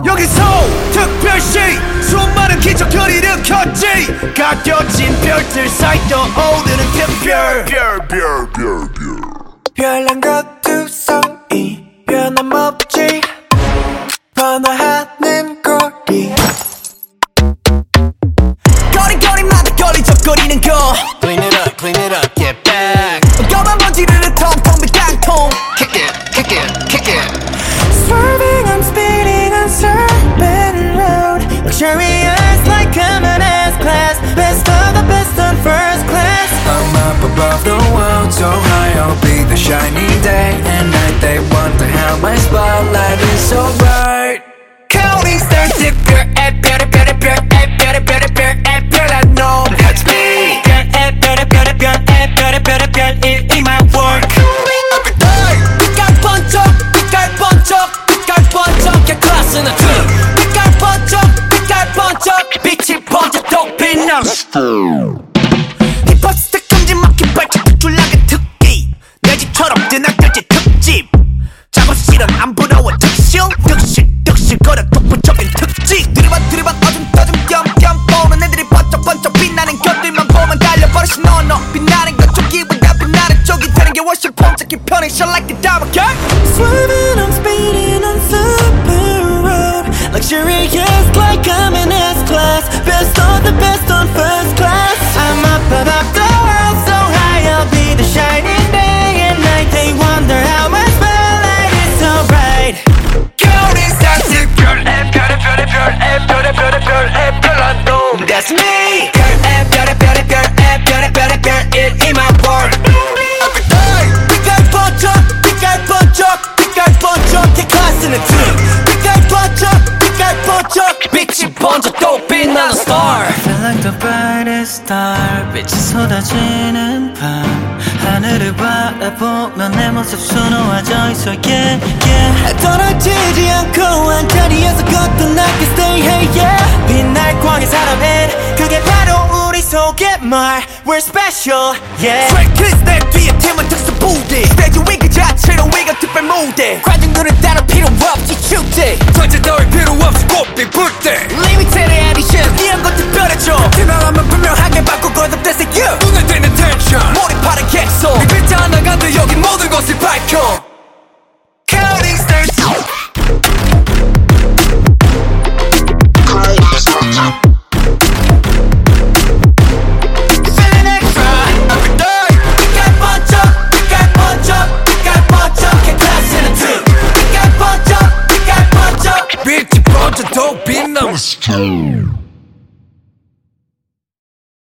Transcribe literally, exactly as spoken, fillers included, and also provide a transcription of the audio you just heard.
여기서 특별시 수많은 기적을 일으켰지. 가려진 별들 사이 떠오르는 특별 별별별별 별난 것두성이 변함없지. 번화하는 거리 거리거리마다 걸리적거리는 거 Clean it up, clean it up, get back. 검은 먼지를 텅텅 빈 땅통 Kick it, kick it, kick it. Swerving, I'm speeding on Serpent Road. Luxurious like common S class. Best of the best on first class. I'm up above the world, so high I'll be the shining day and night. They wonder how my spotlight is so bright. Counting stars 특별 별의 별의 별의 별의 별의 별의 별난 놈 That's me. 별의 별의 별의 별의 별의 별의 별일 in my work. Every day 빛깔 번쩍 빛깔 번쩍 빛깔 번쩍 클래스는 two 빛깔 번쩍 빛깔 번쩍 빛이 번쩍 또 빛나 힙합 스택 금지 막힌 발짝 툭줄나게 특기 내 집처럼 뜨나들지 특집 작업실은 안 부러워 특실 득실 득실 거려 독보적인 특징 들이받 들이받 어둠 떠줌 띄엄띄엄 보는 애들이 번쩍번쩍 빛나는 것들만 보면 달려버리시 너너 빛나는 것 쪽이보다 빛나는 쪽이 되는 게 훨씬 폼잡기 편해 Shine like a diamond girl. Swerving, I'm speeding on Serpent Road. Luxurious like I'm in S class. Best of the best on first class. I'm up above the world, so high I'll be the shining day and night. They wonder how my spotlight is so bright. Counting stars 특별 별의 별의 별의 별의 별의 별의 별난 놈 That's me. 별의 별의 별의 별의 별의 별의 별일 in my world. Every day 빛깔 번쩍 빛깔 번쩍 빛깔 번쩍 클래스는 two 빛깔 번쩍 빛깔 번쩍 빛이 번쩍 또 빛나는 star. Feel like the brightest star. 빛이 쏟아지는 밤. 하늘을 바라보면 내 모습 수놓아져 있어. Yeah, yeah. 떨어지지 않고 한자리에서 거듭나게 stay hey yeah. 빛날 광의 사람은 그게 바로 우리 속의 말. We're special yeah. Straight kiss 내 뒤에 팀은 특수 부대 스테이지 위 그 자체로 위가 특별 무대 관중들은 따로 필요 없이 축제 전체 따위 필요 없이 꽃빛 불때 Limited edition 이런 것 특별해져 투명하면 분명하게 바꾸거든 that's it you 눈에 띄는 텐션 몰입하는 객석 이 글자 하나가 돼 여기 모든 것을 밝혀 Counting stars Bitch, you bunch of dope in numbers.